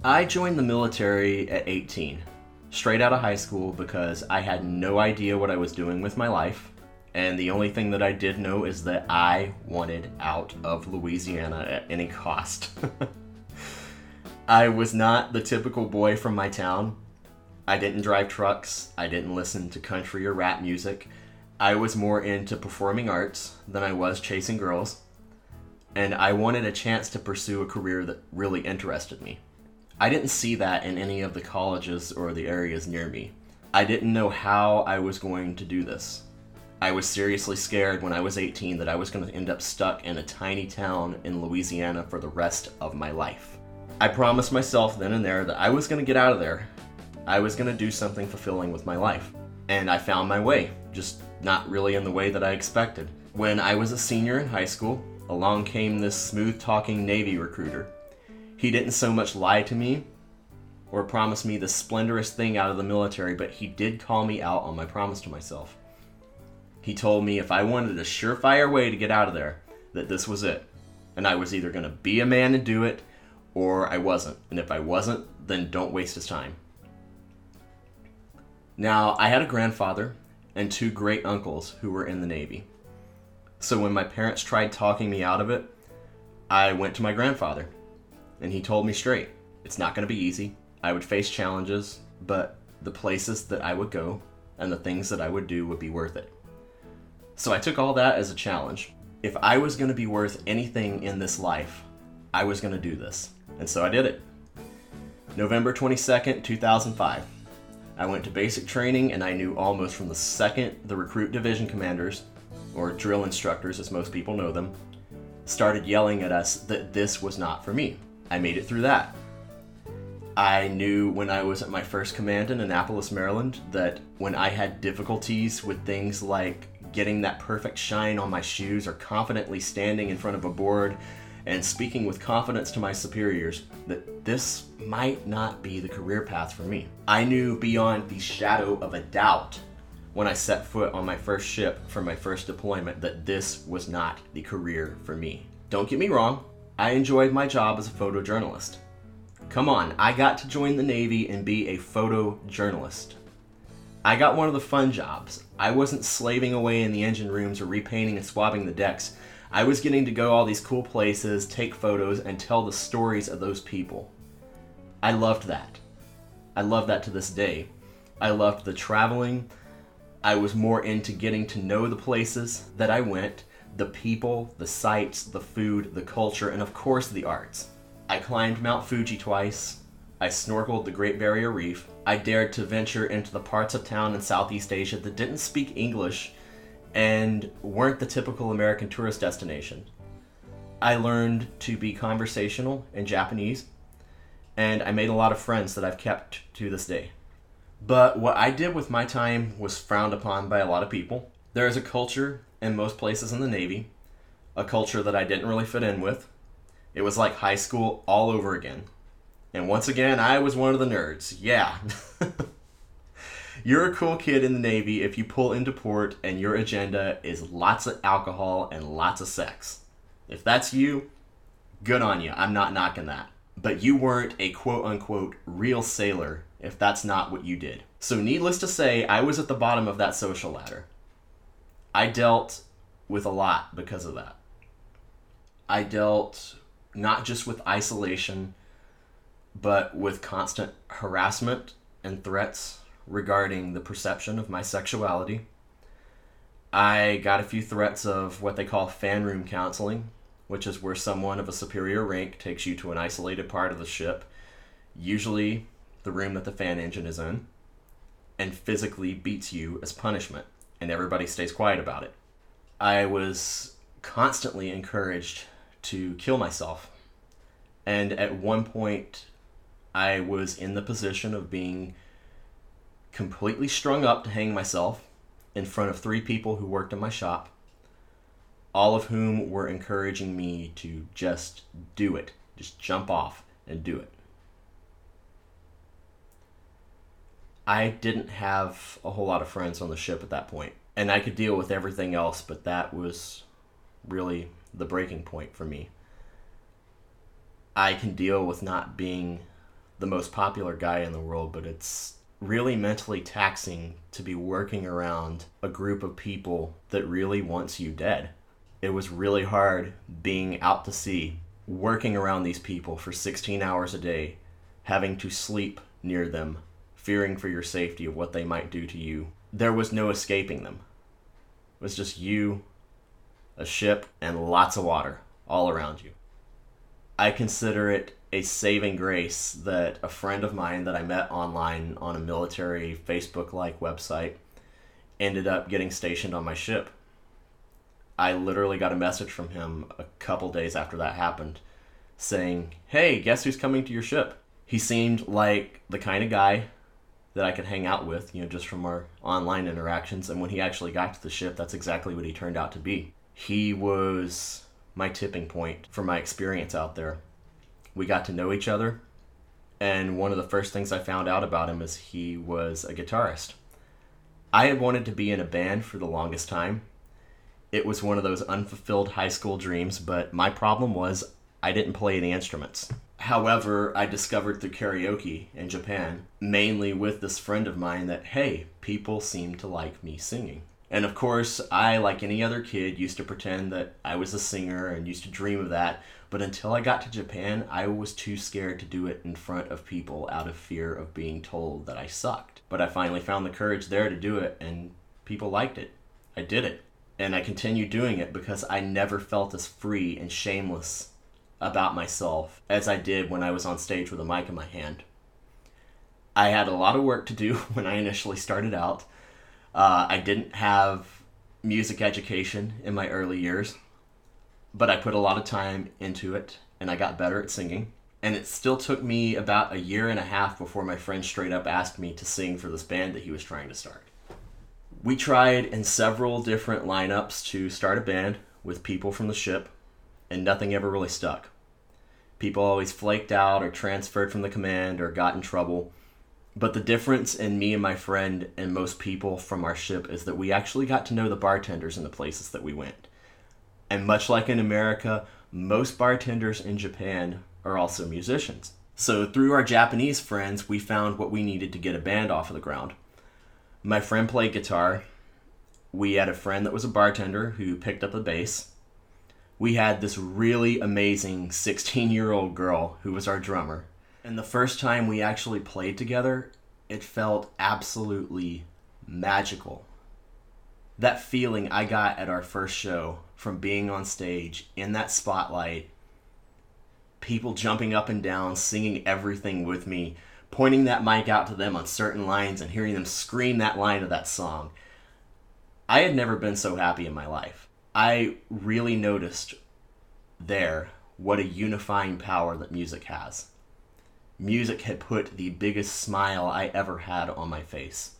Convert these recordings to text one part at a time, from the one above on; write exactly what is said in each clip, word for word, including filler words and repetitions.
I joined the military at eighteen, straight out of high school because I had no idea what I was doing with my life, and the only thing that I did know is that I wanted out of Louisiana at any cost. I was not the typical boy from my town. I didn't drive trucks, I didn't listen to country or rap music. I was more into performing arts than I was chasing girls, and I wanted a chance to pursue a career that really interested me. I didn't see that in any of the colleges or the areas near me. I didn't know how I was going to do this. I was seriously scared when I was eighteen that I was going to end up stuck in a tiny town in Louisiana for the rest of my life. I promised myself then and there that I was going to get out of there. I was going to do something fulfilling with my life. And I found my way, just not really in the way that I expected. When I was a senior in high school, along came this smooth-talking Navy recruiter. He didn't so much lie to me or promise me the splendorous thing out of the military, but he did call me out on my promise to myself. He told me if I wanted a surefire way to get out of there, that this was it. And I was either going to be a man and do it, or I wasn't. And if I wasn't, then don't waste his time. Now, I had a grandfather and two great uncles who were in the Navy. So when my parents tried talking me out of it, I went to my grandfather. And he told me straight, it's not going to be easy. I would face challenges, but the places that I would go and the things that I would do would be worth it. So I took all that as a challenge. If I was going to be worth anything in this life, I was going to do this. And so I did it. November twenty-second, two thousand five. I went to basic training and I knew almost from the second the recruit division commanders, or drill instructors as most people know them, started yelling at us that this was not for me. I made it through that. I knew when I was at my first command in Annapolis, Maryland, that when I had difficulties with things like getting that perfect shine on my shoes or confidently standing in front of a board and speaking with confidence to my superiors, that this might not be the career path for me. I knew beyond the shadow of a doubt when I set foot on my first ship for my first deployment that this was not the career for me. Don't get me wrong, I enjoyed my job as a photojournalist. Come on, I got to join the Navy and be a photojournalist. I got one of the fun jobs. I wasn't slaving away in the engine rooms or repainting and swabbing the decks. I was getting to go all these cool places, take photos, and tell the stories of those people. I loved that. I love that to this day. I loved the traveling. I was more into getting to know the places that I went, the people, the sights, the food, the culture, and of course the arts. I climbed Mount Fuji twice. I snorkeled the Great Barrier Reef. I dared to venture into the parts of town in Southeast Asia that didn't speak English and weren't the typical American tourist destination. I learned to be conversational in Japanese, and I made a lot of friends that I've kept to this day. But what I did with my time was frowned upon by a lot of people. There is a culture in most places in the Navy, a culture that I didn't really fit in with. It was like high school all over again. And once again, I was one of the nerds. Yeah. You're a cool kid in the Navy if you pull into port and your agenda is lots of alcohol and lots of sex. If that's you, good on you. I'm not knocking that. But you weren't a quote-unquote real sailor if that's not what you did. So needless to say, I was at the bottom of that social ladder. I dealt with a lot because of that. I dealt not just with isolation, but with constant harassment and threats regarding the perception of my sexuality. I got a few threats of what they call fan room counseling, which is where someone of a superior rank takes you to an isolated part of the ship, usually the room that the fan engine is in, and physically beats you as punishment, and everybody stays quiet about it. I was constantly encouraged to kill myself, and at one point I was in the position of being completely strung up to hang myself in front of three people who worked in my shop, all of whom were encouraging me to just do it, just jump off and do it. I didn't have a whole lot of friends on the ship at that point, and I could deal with everything else, but that was really the breaking point for me. I can deal with not being the most popular guy in the world, but it's really mentally taxing to be working around a group of people that really wants you dead. It was really hard being out to sea, working around these people for sixteen hours a day, having to sleep near them, fearing for your safety of what they might do to you. There was no escaping them. It was just you, a ship, and lots of water all around you. I consider it a saving grace that a friend of mine that I met online on a military Facebook-like website ended up getting stationed on my ship. I literally got a message from him a couple days after that happened saying, "Hey, guess who's coming to your ship?" He seemed like the kind of guy that I could hang out with, you know, just from our online interactions. And when he actually got to the ship, that's exactly what he turned out to be. He was my tipping point for my experience out there. We got to know each other, and one of the first things I found out about him is he was a guitarist. I had wanted to be in a band for the longest time. It was one of those unfulfilled high school dreams, but my problem was I didn't play any instruments. However, I discovered through karaoke in Japan, mainly with this friend of mine, that, hey, people seem to like me singing. And of course, I, like any other kid, used to pretend that I was a singer and used to dream of that. But until I got to Japan, I was too scared to do it in front of people out of fear of being told that I sucked. But I finally found the courage there to do it, and people liked it. I did it. And I continued doing it because I never felt as free and shameless about myself as I did when I was on stage with a mic in my hand. I had a lot of work to do when I initially started out. Uh, I didn't have music education in my early years, but I put a lot of time into it, and I got better at singing. And it still took me about a year and a half before my friend straight up asked me to sing for this band that he was trying to start. We tried in several different lineups to start a band with people from the ship, and nothing ever really stuck. People always flaked out or transferred from the command or got in trouble. But the difference in me and my friend and most people from our ship is that we actually got to know the bartenders in the places that we went. And much like in America, most bartenders in Japan are also musicians. So through our Japanese friends, we found what we needed to get a band off of the ground. My friend played guitar. We had a friend that was a bartender who picked up the bass. We had this really amazing sixteen-year-old girl who was our drummer. And the first time we actually played together, it felt absolutely magical. That feeling I got at our first show from being on stage in that spotlight, people jumping up and down, singing everything with me, pointing that mic out to them on certain lines and hearing them scream that line of that song. I had never been so happy in my life. I really noticed there what a unifying power that music has. Music had put the biggest smile I ever had on my face.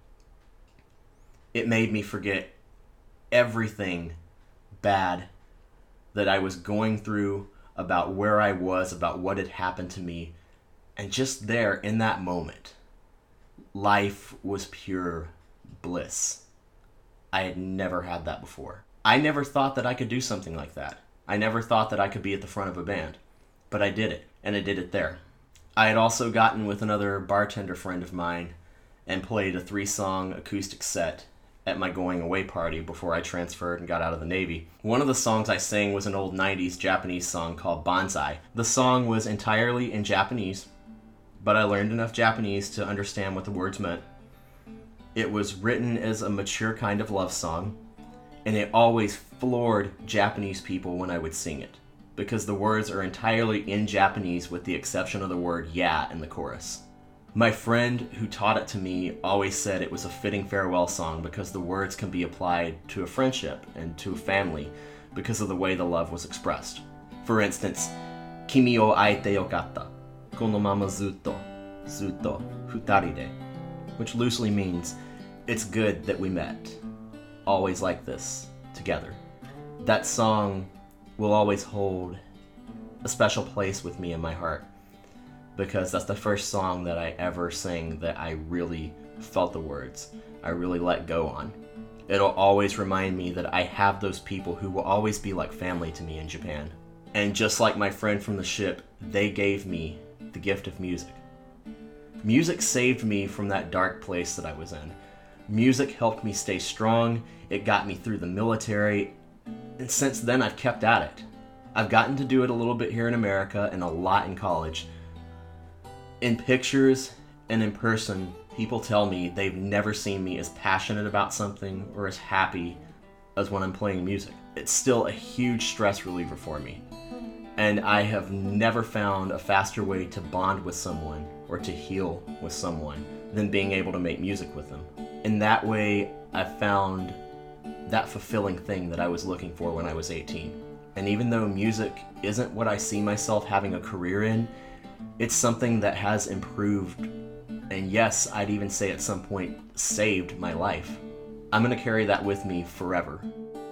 It made me forget everything bad that I was going through, about where I was, about what had happened to me. And just there, in that moment, life was pure bliss. I had never had that before. I never thought that I could do something like that. I never thought that I could be at the front of a band. But I did it, and I did it there. I had also gotten with another bartender friend of mine and played a three-song acoustic set at my going away party before I transferred and got out of the Navy. One of the songs I sang was an old nineties Japanese song called Banzai. The song was entirely in Japanese, but I learned enough Japanese to understand what the words meant. It was written as a mature kind of love song, and it always floored Japanese people when I would sing it, because the words are entirely in Japanese with the exception of the word yeah in the chorus. My friend who taught it to me always said it was a fitting farewell song because the words can be applied to a friendship and to a family because of the way the love was expressed. For instance, Kimi o aite yokatta, kono mama zutto, zutto, futari de, which loosely means, it's good that we met, always like this, together. That song will always hold a special place with me in my heart, because that's the first song that I ever sang that I really felt the words, I really let go on. It'll always remind me that I have those people who will always be like family to me in Japan. And just like my friend from the ship, they gave me the gift of music. Music saved me from that dark place that I was in. Music helped me stay strong. It got me through the military. And since then, I've kept at it. I've gotten to do it a little bit here in America and a lot in college. In pictures and in person, people tell me they've never seen me as passionate about something or as happy as when I'm playing music. It's still a huge stress reliever for me. And I have never found a faster way to bond with someone or to heal with someone than being able to make music with them. In that way, I found that fulfilling thing that I was looking for when I was eighteen. And even though music isn't what I see myself having a career in, it's something that has improved, and yes, I'd even say at some point saved my life. I'm gonna carry that with me forever.